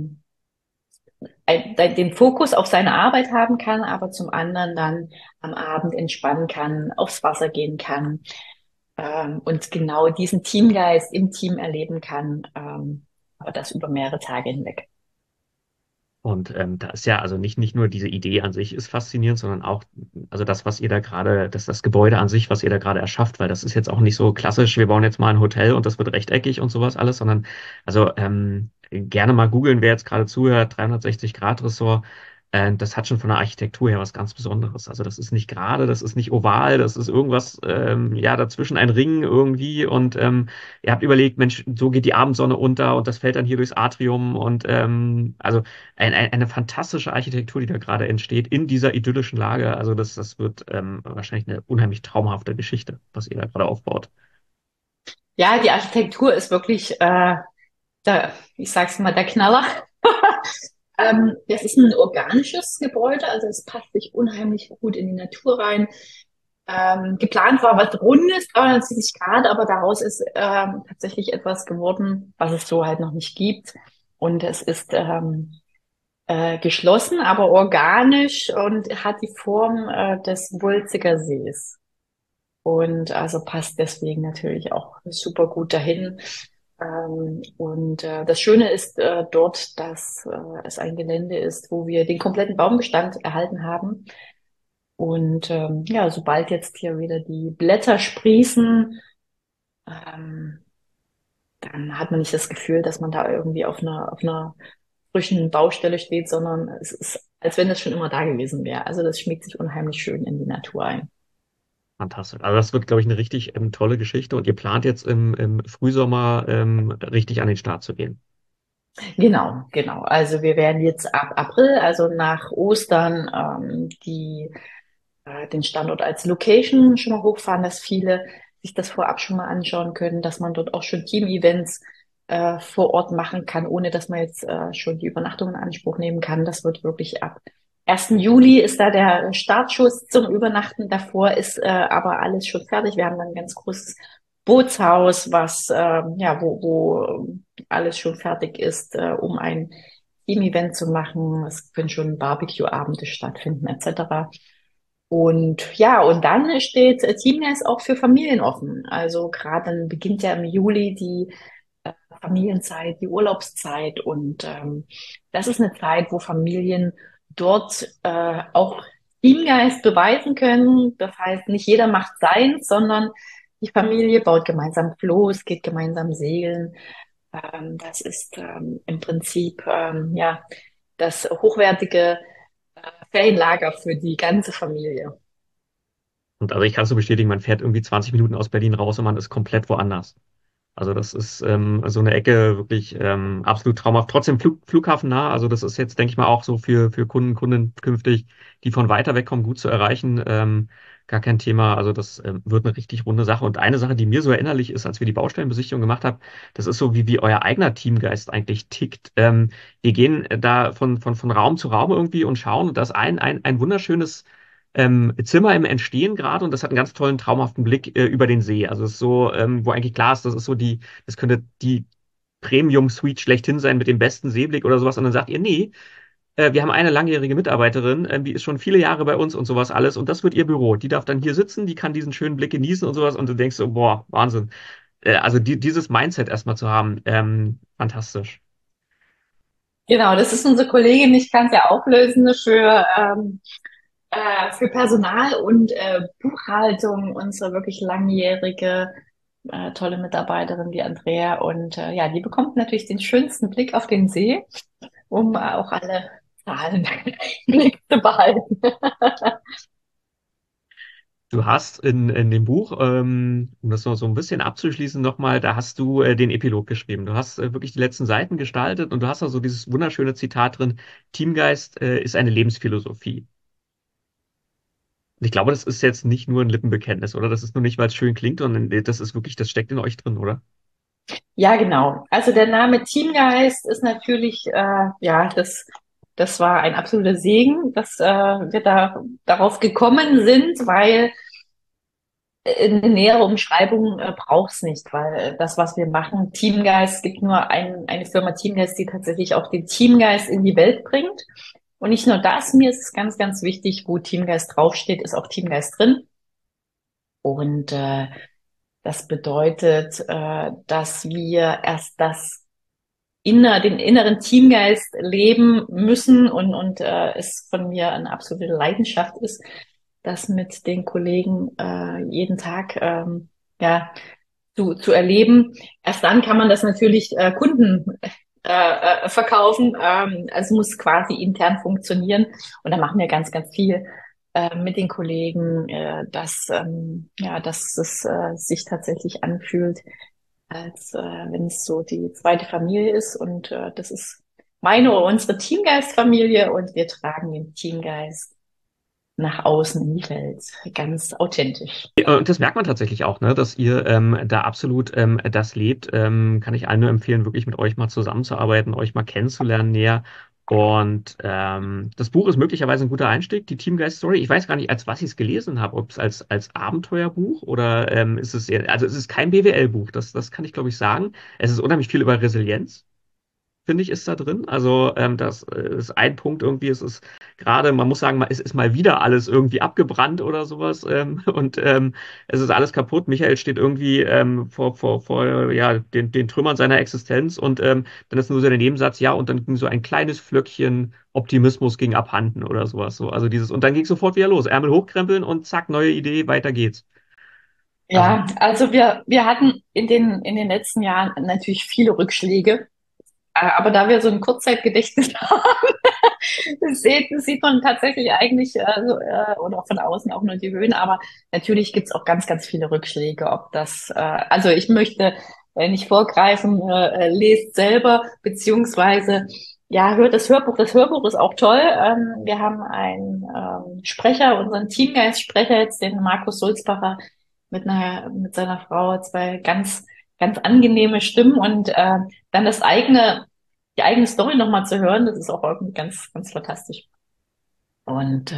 den Fokus auf seine Arbeit haben kann, aber zum anderen dann am Abend entspannen kann, aufs Wasser gehen kann, und genau diesen Teamgeist im Team erleben kann, aber das über mehrere Tage hinweg. Und da ist ja also nicht nur diese Idee an sich ist faszinierend, sondern auch also das, was ihr da gerade, das Gebäude an sich, was ihr da gerade erschafft, weil das ist jetzt auch nicht so klassisch, wir bauen jetzt mal ein Hotel und das wird rechteckig und sowas alles, sondern also gerne mal googeln, wer jetzt gerade zuhört, 360 Grad Ressort. Das hat schon von der Architektur her was ganz Besonderes. Also das ist nicht gerade, das ist nicht oval, das ist irgendwas, ja, dazwischen ein Ring irgendwie. Und ihr habt überlegt, Mensch, so geht die Abendsonne unter und das fällt dann hier durchs Atrium. Und also eine fantastische Architektur, die da gerade entsteht in dieser idyllischen Lage. Also das wird wahrscheinlich eine unheimlich traumhafte Geschichte, was ihr da gerade aufbaut. Ja, die Architektur ist wirklich, ich sag's mal, der Knaller. Das ist ein organisches Gebäude, also es passt sich unheimlich gut in die Natur rein. Geplant war was Rundes, 360 Grad, aber daraus ist tatsächlich etwas geworden, was es so halt noch nicht gibt. Und es ist geschlossen, aber organisch und hat die Form des Wulziger Sees. Und also passt deswegen natürlich auch super gut dahin. Und das Schöne ist dort, dass es ein Gelände ist, wo wir den kompletten Baumbestand erhalten haben. Und ja, sobald jetzt hier wieder die Blätter sprießen, ähm, dann hat man nicht das Gefühl, dass man da irgendwie auf einer frischen Baustelle steht, sondern es ist, als wenn das schon immer da gewesen wäre. Also das schmiegt sich unheimlich schön in die Natur ein. Fantastisch. Also das wird, glaube ich, eine richtig tolle Geschichte. Und ihr plant jetzt im Frühsommer richtig an den Start zu gehen. Genau, genau. Also wir werden jetzt ab April, also nach Ostern, den Standort als Location schon mal hochfahren, dass viele sich das vorab schon mal anschauen können, dass man dort auch schon Team-Events vor Ort machen kann, ohne dass man jetzt schon die Übernachtung in Anspruch nehmen kann. Das wird wirklich ab 1. Juli ist da der Startschuss zum Übernachten. Davor ist aber alles schon fertig. Wir haben dann ein ganz großes Bootshaus, was ja, wo alles schon fertig ist, um ein Team-Event zu machen. Es können schon Barbecue-Abende stattfinden, etc. Und ja, und dann steht Teamnest auch für Familien offen. Also gerade dann beginnt ja im Juli die Familienzeit, die Urlaubszeit. Und das ist eine Zeit, wo Familien dort auch Teamgeist beweisen können. Das heißt, nicht jeder macht seins, sondern die Familie baut gemeinsam Floß, geht gemeinsam segeln. Das ist im Prinzip ja das hochwertige Ferienlager für die ganze Familie. Und also ich kann es so bestätigen, man fährt irgendwie 20 Minuten aus Berlin raus und man ist komplett woanders. Also das ist so eine Ecke wirklich absolut traumhaft. Trotzdem Flughafen nah. Also das ist jetzt, denke ich mal, auch so für Kunden, Kunden künftig, die von weiter weg kommen, gut zu erreichen. Gar kein Thema. Also das wird eine richtig runde Sache. Und eine Sache, die mir so erinnerlich ist, als wir die Baustellenbesichtigung gemacht haben, das ist so, wie euer eigener Teamgeist eigentlich tickt. Wir gehen da von Raum zu Raum irgendwie und schauen. Und da ist ein wunderschönes Zimmer im Entstehen gerade und das hat einen ganz tollen, traumhaften Blick über den See. Also es ist so, wo eigentlich klar ist, das ist so das könnte die Premium-Suite schlechthin sein mit dem besten Seeblick oder sowas. Und dann sagt ihr, nee, wir haben eine langjährige Mitarbeiterin, die ist schon viele Jahre bei uns und sowas alles und das wird ihr Büro. Die darf dann hier sitzen, die kann diesen schönen Blick genießen und sowas und du denkst so, boah, Wahnsinn. Also dieses Mindset erstmal zu haben, fantastisch. Genau, das ist unsere Kollegin, ich kann es ja auflösen für Personal und Buchhaltung, unsere wirklich langjährige, tolle Mitarbeiterin, die Andrea. Und ja, die bekommt natürlich den schönsten Blick auf den See, um auch alle Zahlen im Blick zu behalten. Du hast in dem Buch, um das noch so ein bisschen abzuschließen nochmal, da hast du den Epilog geschrieben. Du hast wirklich die letzten Seiten gestaltet und du hast da so dieses wunderschöne Zitat drin, Teamgeist ist eine Lebensphilosophie. Und ich glaube, das ist jetzt nicht nur ein Lippenbekenntnis, oder? Das ist nur nicht, weil es schön klingt, sondern das ist wirklich, das steckt in euch drin, oder? Ja, genau. Also der Name Teamgeist ist natürlich, ja, das war ein absoluter Segen, dass wir darauf gekommen sind, weil eine nähere Umschreibung braucht's nicht, weil das, was wir machen, Teamgeist, es gibt nur eine Firma Teamgeist, die tatsächlich auch den Teamgeist in die Welt bringt. Und nicht nur das, mir ist es ganz, ganz wichtig, wo Teamgeist draufsteht, ist auch Teamgeist drin. Und das bedeutet, dass wir erst den inneren Teamgeist leben müssen und es von mir eine absolute Leidenschaft ist, das mit den Kollegen jeden Tag ja, zu erleben. Erst dann kann man das natürlich Kunden verkaufen. Also muss quasi intern funktionieren. Und da machen wir ganz, ganz viel mit den Kollegen, dass es sich tatsächlich anfühlt, als wenn es so die zweite Familie ist. Und das ist meine oder unsere Teamgeist-Familie und wir tragen den Teamgeist nach außen in die Welt. Ganz authentisch. Und das merkt man tatsächlich auch, ne, dass ihr da absolut das lebt. Kann ich allen nur empfehlen, wirklich mit euch mal zusammenzuarbeiten, euch mal kennenzulernen näher. Und das Buch ist möglicherweise ein guter Einstieg, die Teamgeist Story. Ich weiß gar nicht, als was ich es gelesen habe, ob es als Abenteuerbuch oder ist es eher, also es ist kein BWL-Buch, das kann ich glaube ich sagen. Es ist unheimlich viel über Resilienz, finde ich, ist da drin. Also das ist ein Punkt irgendwie, es ist gerade, man muss sagen, es ist mal wieder alles irgendwie abgebrannt oder sowas und es ist alles kaputt. Michael steht irgendwie vor ja, den Trümmern seiner Existenz und dann ist nur so der Nebensatz, ja, und dann ging so ein kleines Flöckchen Optimismus ging abhanden oder sowas. So. Also dieses, und dann ging es sofort wieder los. Ärmel hochkrempeln und zack, neue Idee, weiter geht's. Also Ja, also wir hatten in den letzten Jahren natürlich viele Rückschläge. Aber da wir so ein Kurzzeitgedächtnis haben, das sieht man tatsächlich eigentlich oder auch von außen auch nur die Höhen. Aber natürlich gibt's auch ganz, ganz viele Rückschläge. Ob das, also ich möchte nicht vorgreifen, lest selber, beziehungsweise ja, hört das Hörbuch. Das Hörbuch ist auch toll. Wir haben einen Sprecher, unseren Teamgeist-Sprecher jetzt, den Markus Sulzbacher, mit seiner Frau, zwei ganz, ganz angenehme Stimmen und dann die eigene Story nochmal zu hören, das ist auch irgendwie ganz, ganz fantastisch. Und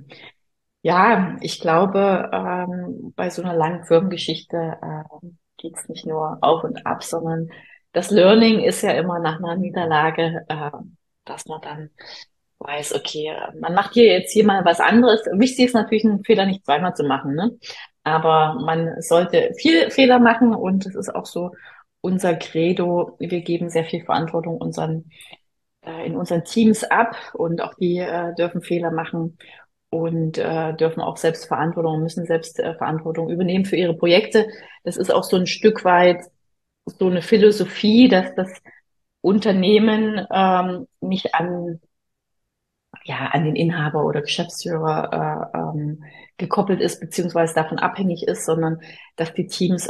ja, ich glaube, bei so einer langen Firmengeschichte geht's nicht nur auf und ab, sondern das Learning ist ja immer nach einer Niederlage, dass man dann weiß, okay, man macht hier mal was anderes. Wichtig ist natürlich, einen Fehler nicht zweimal zu machen, ne? Aber man sollte viel Fehler machen und das ist auch so unser Credo. Wir geben sehr viel Verantwortung in unseren Teams ab und auch die dürfen Fehler machen und dürfen auch selbst Verantwortung, müssen selbst Verantwortung übernehmen für ihre Projekte. Das ist auch so ein Stück weit so eine Philosophie, dass das Unternehmen nicht an den Inhaber oder Geschäftsführer gekoppelt ist, beziehungsweise davon abhängig ist, sondern dass die Teams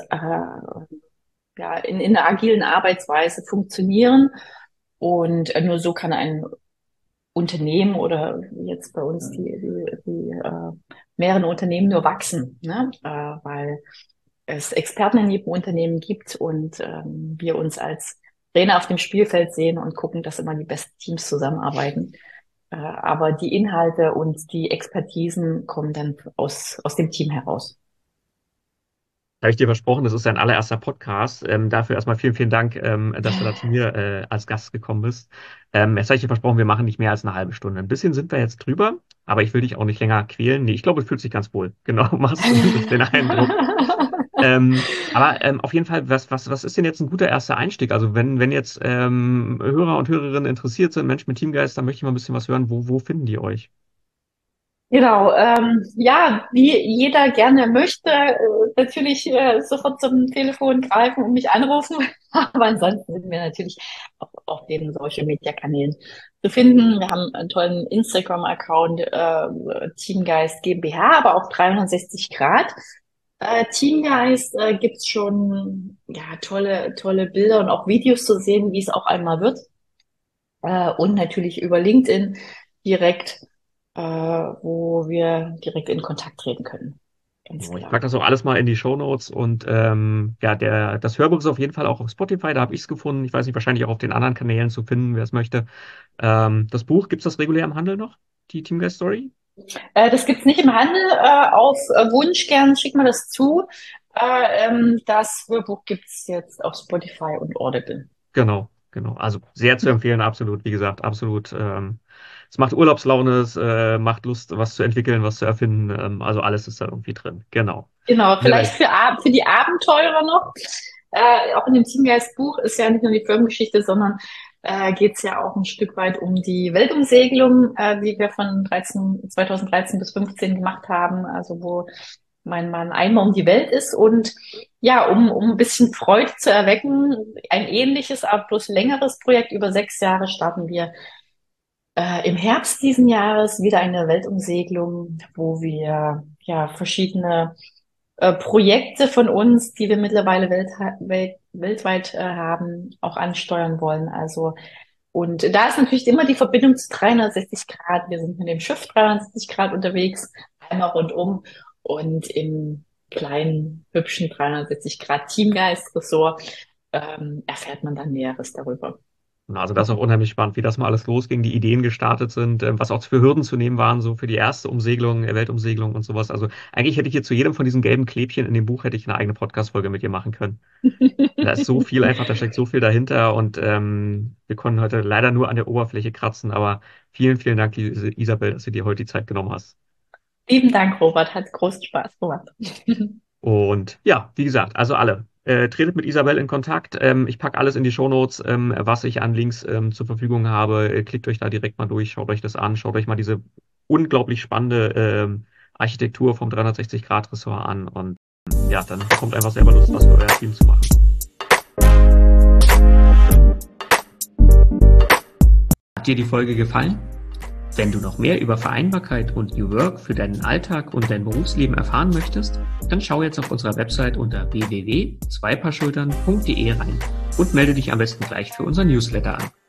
in einer agilen Arbeitsweise funktionieren. Und nur so kann ein Unternehmen oder jetzt bei uns die mehreren Unternehmen nur wachsen, ne? Weil es Experten in jedem Unternehmen gibt und wir uns als Trainer auf dem Spielfeld sehen und gucken, dass immer die besten Teams zusammenarbeiten. Aber die Inhalte und die Expertisen kommen dann aus dem Team heraus. habe ich dir versprochen, das ist dein allererster Podcast. Dafür erstmal vielen, vielen Dank, dass du da zu mir als Gast gekommen bist. Jetzt habe ich dir versprochen, wir machen nicht mehr als eine halbe Stunde. Ein bisschen sind wir jetzt drüber, aber ich will dich auch nicht länger quälen. Nee, ich glaube, du fühlst dich ganz wohl. Genau, machst zumindest den Eindruck. Aber auf jeden Fall, was ist denn jetzt ein guter erster Einstieg? Also wenn jetzt Hörer und Hörerinnen interessiert sind, Mensch mit Teamgeist, dann möchte ich mal ein bisschen was hören. Wo finden die euch? Genau, ja, wie jeder gerne möchte, natürlich sofort zum Telefon greifen und mich anrufen. Aber ansonsten sind wir natürlich auf den Social Media Kanälen zu finden. Wir haben einen tollen Instagram-Account, Teamgeist GmbH, aber auch 360 Grad. Teamgeist gibt's schon ja tolle Bilder und auch Videos zu sehen, wie es auch einmal wird. Und natürlich über LinkedIn direkt, wo wir direkt in Kontakt treten können. Ganz So, ich klar. packe das auch alles mal in die Shownotes und ja, das Hörbuch ist auf jeden Fall auch auf Spotify, da habe ich es gefunden. Ich weiß nicht, wahrscheinlich auch auf den anderen Kanälen zu finden, wer es möchte. Das Buch, gibt es das regulär im Handel noch? Die Teamgeist Story? Das gibt's nicht im Handel. Auf Wunsch gern schick mal das zu. Das Hörbuch gibt's jetzt auf Spotify und Audible. Genau, genau. Also sehr zu empfehlen, absolut. Wie gesagt, absolut. Es macht Urlaubslaune, es macht Lust, was zu entwickeln, was zu erfinden. Also alles ist da irgendwie drin. Genau. Genau, vielleicht Annabelle, für die Abenteurer noch. Auch in dem Teamgeist-Buch ist ja nicht nur die Firmengeschichte, sondern geht's ja auch ein Stück weit um die Weltumsegelung, die wir von 2013 bis 15 gemacht haben. Also wo mein Mann einmal um die Welt ist und ja, um ein bisschen Freude zu erwecken, ein ähnliches, aber bloß längeres Projekt über 6 Jahre starten wir im Herbst diesen Jahres wieder eine Weltumsegelung, wo wir ja verschiedene Projekte von uns, die wir mittlerweile weltweit haben, auch ansteuern wollen. Also, und da ist natürlich immer die Verbindung zu 360 Grad. Wir sind mit dem Schiff 360 Grad unterwegs, einmal rundum und im kleinen, hübschen 360 Grad Teamgeist-Ressort erfährt man dann Näheres darüber. Also das ist auch unheimlich spannend, wie das mal alles losging, die Ideen gestartet sind, was auch für Hürden zu nehmen waren, so für die erste Umsegelung, Weltumsegelung und sowas. Also eigentlich hätte ich hier zu jedem von diesen gelben Klebchen in dem Buch hätte ich eine eigene Podcast-Folge mit dir machen können. Da ist so viel einfach, da steckt so viel dahinter und wir konnten heute leider nur an der Oberfläche kratzen, aber vielen, vielen Dank, Isabel, dass du dir heute die Zeit genommen hast. Lieben Dank, Robert, hat großen Spaß gemacht. Und ja, wie gesagt, also alle. Tretet mit Isabel in Kontakt. Ich packe alles in die Shownotes, was ich an Links zur Verfügung habe. Klickt euch da direkt mal durch, schaut euch das an, schaut euch mal diese unglaublich spannende Architektur vom 360-Grad-Ressort an und ja, dann kommt einfach selber Lust, was für euer Team zu machen. Hat dir die Folge gefallen? Wenn du noch mehr über Vereinbarkeit und New Work für deinen Alltag und dein Berufsleben erfahren möchtest, dann schau jetzt auf unserer Website unter www.zweipaarschultern.de rein und melde dich am besten gleich für unser Newsletter an.